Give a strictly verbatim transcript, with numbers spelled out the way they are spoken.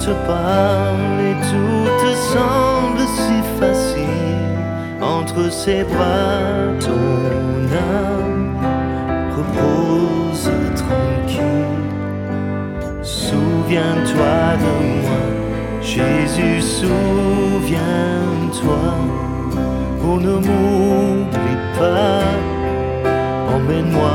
te parle et tout te semble si facile. Entre ses bras, ton âme repose tranquille. Souviens-toi de moi, Jésus, souviens-toi. Oh, ne m'oublie pas, emmène-moi